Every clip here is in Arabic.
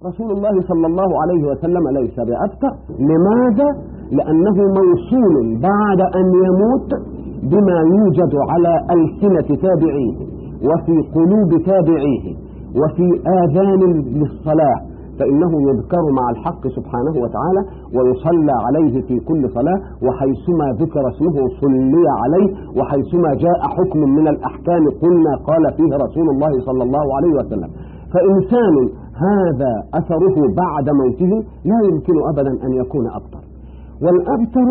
رسول الله صلى الله عليه وسلم ليس بأبتر. لماذا؟ لأنه موصول بعد أن يموت بما يوجد على ألسنة تابعيه وفي قلوب تابعيه وفي آذان للصلاة، فإنه يذكر مع الحق سبحانه وتعالى ويصلى عليه في كل صلاة، وحيثما ذكر اسمه صلي عليه، وحيثما جاء حكم من الأحكام قلنا قال فيه رسول الله صلى الله عليه وسلم. فإنسان هذا أثره بعد موته لا يمكن أبدا أن يكون أبتر. والأبتر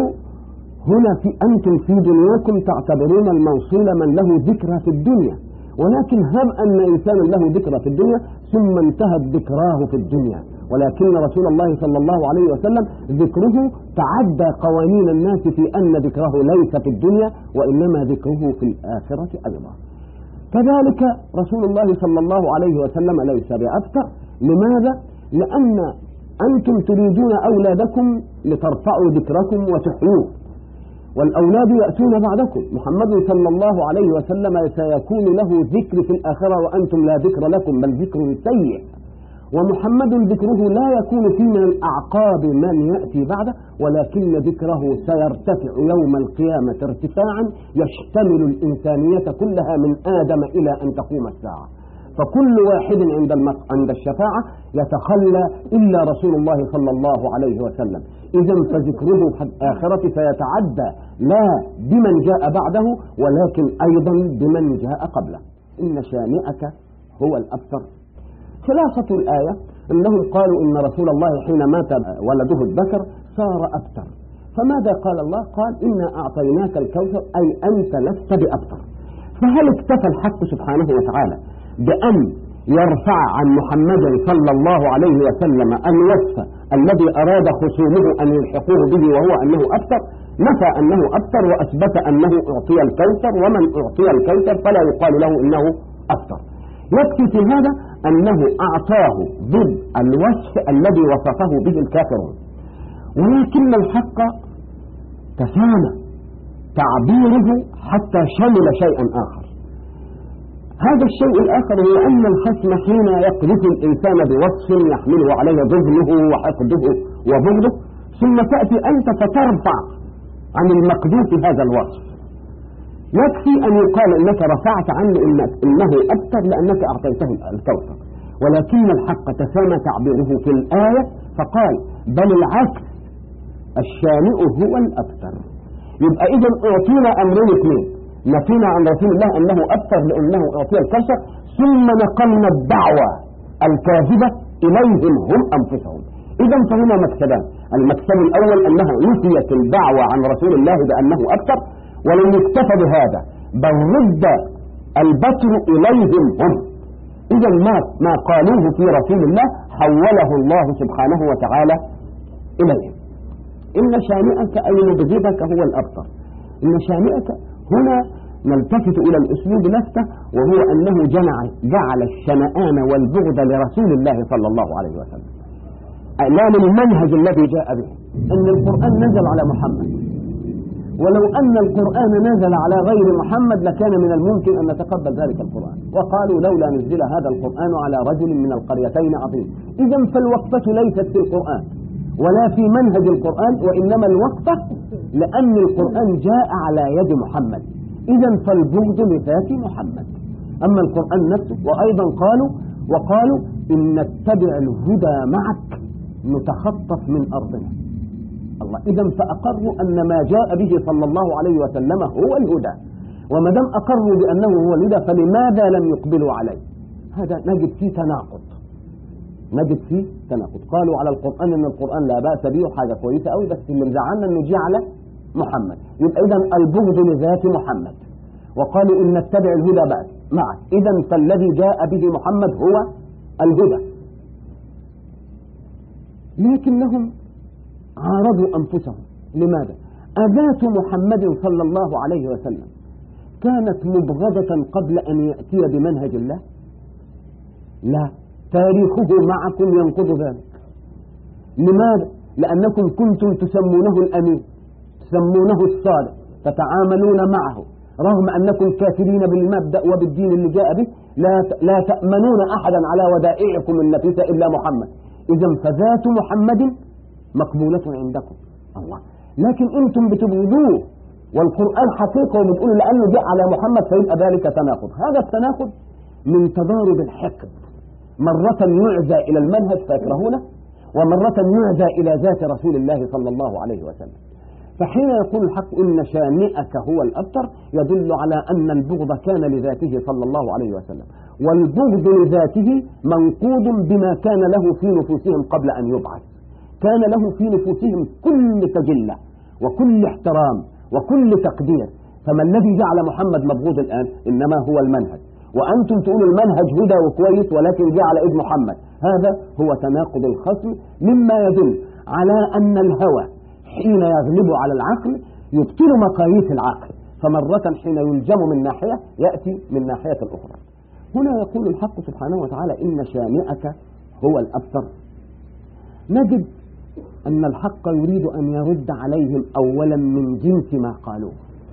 هنا أنتم في دنياكم تعتبرون الموصول من له ذكرى في الدنيا، ولكن هب أن إنسانا له ذكرى في الدنيا ثم انتهت ذكراه في الدنيا، ولكن رسول الله صلى الله عليه وسلم ذكره تعدى قوانين الناس في أن ذكره ليس في الدنيا وإنما ذكره في الآخرة أيضا. كذلك رسول الله صلى الله عليه وسلم ليس بأبتر. لماذا؟ لأن أنتم تريدون أولادكم لترفعوا ذكركم وتحيوه، والأولاد يأتون بعدكم. محمد صلى الله عليه وسلم سيكون له ذكر في الآخرة وأنتم لا ذكر لكم، بل ذكر سيء. ومحمد ذكره لا يكون في من الأعقاب من يأتي بعده، ولكن ذكره سيرتفع يوم القيامة ارتفاعا يشتمل الإنسانية كلها من آدم إلى أن تقوم الساعة. فكل واحد عند الشفاعة يتخلى إلا رسول الله صلى الله عليه وسلم. إذا فذكره في الآخرة سيتعدى لا بمن جاء بعده ولكن أيضا بمن جاء قبله. إن شانئك هو الأبتر. خلاصة الآية أنهم قالوا إن رسول الله حين مات ولده الذكر صار أبتر. فماذا قال الله؟ قال إنا أعطيناك الكوثر، أي أنت لست بأبتر. فهل اكتفى الحق سبحانه وتعالى بأن يرفع عن محمد صلى الله عليه وسلم الوصف الذي أراد خصومه أن يلحقوه به وهو أنه أبتر؟ نفى أنه أبتر وأثبت أنه أعطي الكوثر، ومن أعطي الكوثر فلا يقال له إنه أبتر. يكفي في هذا أنه أعطاه ضد الوصف الذي وصفه به الكافرون، ولكن الحق تسامى تعبيره حتى شمل شيئا آخر. هذا الشيء الآخر هو أن الخصم حين يقذف الإنسان بوصف يحمله عليه ظلمه وحقده وبغضه، ثم تأتي أنت فترفع عن المقذوف هذا الوصف. يكفي أن يقال إنك رفعت عنه إنه أبتر لأنك أعطيته الكوثر، ولكن الحق تسامى تعبيره في الآية فقال بل العكس، الشانئ هو الأبتر. يبقى إذن أعطينا أمرين اثنين: نفينا عن رسول الله أنه أبتر لأنه أعطي الكوثر، ثم نقلنا الدعوة الكاذبة إليهم هم أنفسهم. إذن فهنا مكسبان: المكسب الأول أنه نفيت الدعوة عن رسول الله بأنه أبتر، ولم يكتفى بهذا بل رد البتر إليهم هم. إذا ما قالوه في رسول الله حوله الله سبحانه وتعالى إليهم. إن شانئك أي مبغضك هو الأبتر. إن شانئك هنا نلتفت إلى الأسلوب نفسه، وهو أنه جعل الشنآن والبغض لرسول الله صلى الله عليه وسلم لا من المنهج الذي جاء به. أن القرآن نزل على محمد، ولو أن القرآن نزل على غير محمد لكان من الممكن أن نتقبل ذلك القرآن. وقالوا لولا نزل هذا القرآن على رجل من القريتين عظيم. إذن فالوقفة ليست في القرآن ولا في منهج القرآن، وإنما الوقفة لأن القرآن جاء على يد محمد. إذن فالبغض لذات محمد. أما القرآن نفسه، وأيضا وقالوا إن نتبع الهدى معك نتخطف من أرضنا. الله. إذن فأقروا أن ما جاء به صلى الله عليه وسلم هو الهدى، وما دام أقروا بأنه هو الهدى فلماذا لم يقبلوا عليه؟ هذا نجد فيه تناقض. قالوا على القرآن إن القرآن لا بأس به وحاجة كويسة أوي، بس اللي مزعلنا إنه جه على محمد. يبقى إذن البغض لذات محمد. وقالوا إن نتبع الهدى بعد معك. إذن فالذي جاء به محمد هو الهدى. لكنهم عارضوا أنفسهم. لماذا؟ أذات محمد صلى الله عليه وسلم كانت مبغضة قبل أن يأتي بمنهج الله؟ لا، تاريخه معكم ينقض ذلك. لماذا؟ لأنكم كنتم تسمونه الأمين، تسمونه الصالح، تتعاملون معه رغم أنكم كافرين بالمبدأ وبالدين اللي جاء به. لا تأمنون أحدا على ودائعكم النفيسة إلا محمد. إذا فذات محمد مقبولة عندكم. الله، لكن أنتم بتبغضوه والقرآن حقيقة وبتقولوا لأنه جاء على محمد فيبقى ذلك تناقض. هذا التناقض من تضارب الحقد، مرة يعزى إلى المنهج فيكرهونه، ومرة يعزى إلى ذات رسول الله صلى الله عليه وسلم. فحين يقول الحق إن شانئك هو الأبتر يدل على أن البغض كان لذاته صلى الله عليه وسلم، والبغض لذاته منقود بما كان له في نفوسهم قبل أن يبعث. كان له في نفوسهم كل تجلة وكل احترام وكل تقدير. فما الذي جعل محمد مبغوض الآن؟ إنما هو المنهج، وأنتم تقولوا المنهج هدى وكويس ولكن جاء على إيد محمد. هذا هو تناقض الخصم، مما يدل على أن الهوى حين يغلب على العقل يبطل مقاييس العقل، فمرة حين يلجم من ناحية يأتي من ناحية الأخرى. هنا يقول الحق سبحانه وتعالى إن شانئك هو الأبتر. نجد أن الحق يريد أن يرد عليهم أولا من جنس ما قالوه.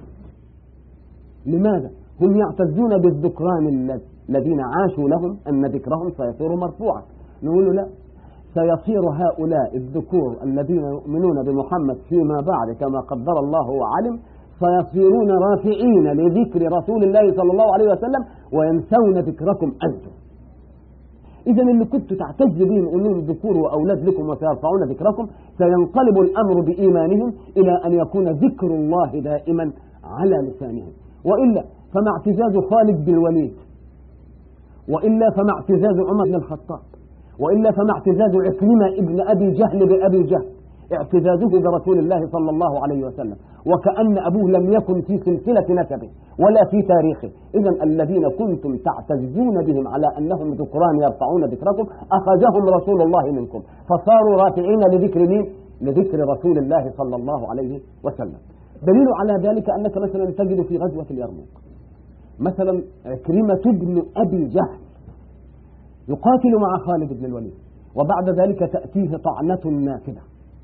لماذا؟ هم يعتزون بالذكران الذين عاشوا لهم أن ذكرهم سيصير مرفوعا. نقول له لا، سيصير هؤلاء الذكور الذين يؤمنون بمحمد فيما بعد كما قدر الله وعلم سيصيرون رافعين لذكر رسول الله صلى الله عليه وسلم وينسون ذكركم أنتم. إذا اللي كنت تعتز بهم أنهم ذكور وأولاد لكم وسيرفعون ذكركم، سينقلب الأمر بإيمانهم إلى أن يكون ذكر الله دائما على لسانهم. وإلا فما اعتزاز خالد بالوليد، وإلا فما اعتزاز عمر بن الخطاب، وإلا فما اعتزاز عكرمة ابن أبي جهل بأبي جهل، اعتزازه برسول الله صلى الله عليه وسلم، وكأن أبوه لم يكن في سلسلة نسبه ولا في تاريخه. إذن الذين كنتم تعتزون بهم على أنهم ذكران يرفعون ذكركم أخذهم رسول الله منكم فصاروا رافعين لذكر مين؟ لذكر رسول الله صلى الله عليه وسلم. دليل على ذلك أنك مثلا تجد في غزوة اليرموك مثلا عكرمة ابن أبي جهل يقاتل مع خالد بن الوليد، وبعد ذلك تأتيه طعنة نافذة،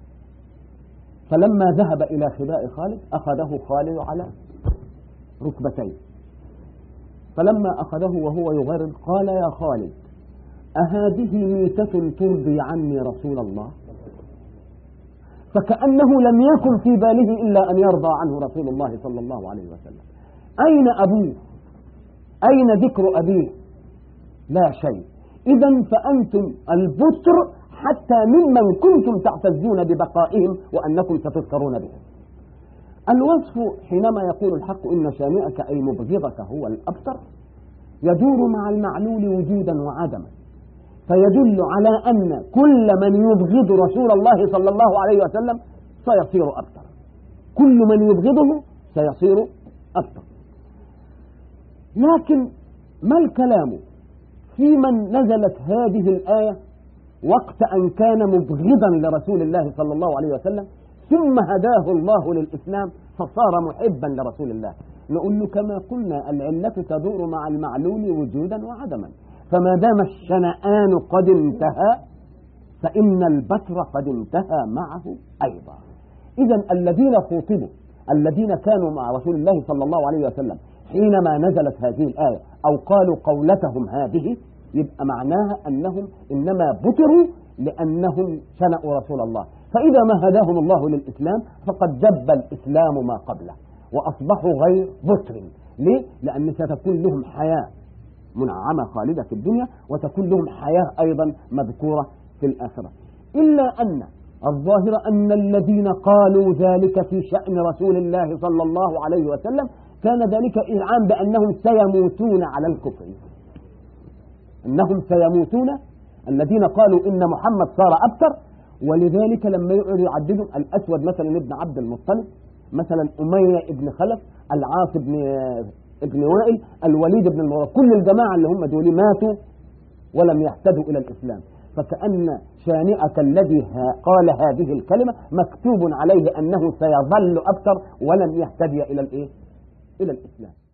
فلما ذهب إلى خباء خالد أخذه خالد على ركبتيه، فلما أخذه وهو يغرد قال يا خالد أهذه ميتة ترضي عني رسول الله؟ فكأنه لم يكن في باله إلا أن يرضى عنه رسول الله صلى الله عليه وسلم. أين أبوه؟ أين ذكر أبيه؟ لا شيء. إذن فأنتم البتر حتى ممن كنتم تعتزون ببقائهم وأنكم ستذكرون بهم. الوصف حينما يقول الحق إن شانئك أي مبغضك هو الأبتر يدور مع المعلول وجودا وعدما، فيدل على أن كل من يبغض رسول الله صلى الله عليه وسلم سيصير أبتر، كل من يبغضه سيصير أبتر. لكن ما الكلام في من نزلت هذه الآية وقت أن كان مبغضا لرسول الله صلى الله عليه وسلم ثم هداه الله للإسلام فصار محبا لرسول الله؟ نقول له كما قلنا العلة تدور مع المعلول وجودا وعدما، فما دام الشنآن قد انتهى فإن البتر قد انتهى معه أيضا. إذن الذين خوطبوا الذين كانوا مع رسول الله صلى الله عليه وسلم حينما نزلت هذه الآية أو قالوا قولتهم هذه يبقى معناها أنهم إنما بتروا لأنهم شنأوا رسول الله، فإذا ما هداهم الله للإسلام فقد جب الإسلام ما قبله وأصبحوا غير بتر. ليه؟ لأن ستكون لهم حياة منعمة خالدة في الدنيا وتكون لهم حياة أيضا مذكورة في الآخرة. إلا أن الظاهر أن الذين قالوا ذلك في شأن رسول الله صلى الله عليه وسلم كان ذلك إذعان بأنهم سيموتون على الكفر، أنهم سيموتون الذين قالوا إن محمد صار أبتر. ولذلك لما يقعدوا يعددوا الأسود مثلا ابن عبد المطلب، مثلا أمية ابن خلف، العاص ابن وائل، الوليد بن المغيرة، كل الجماعة اللي هم دول ماتوا ولم يهتدوا إلى الإسلام، فكأن شانئك الذي قال هذه الكلمة مكتوب عليه أنه سيظل أبتر ولن يهتدي إلى الإسلام.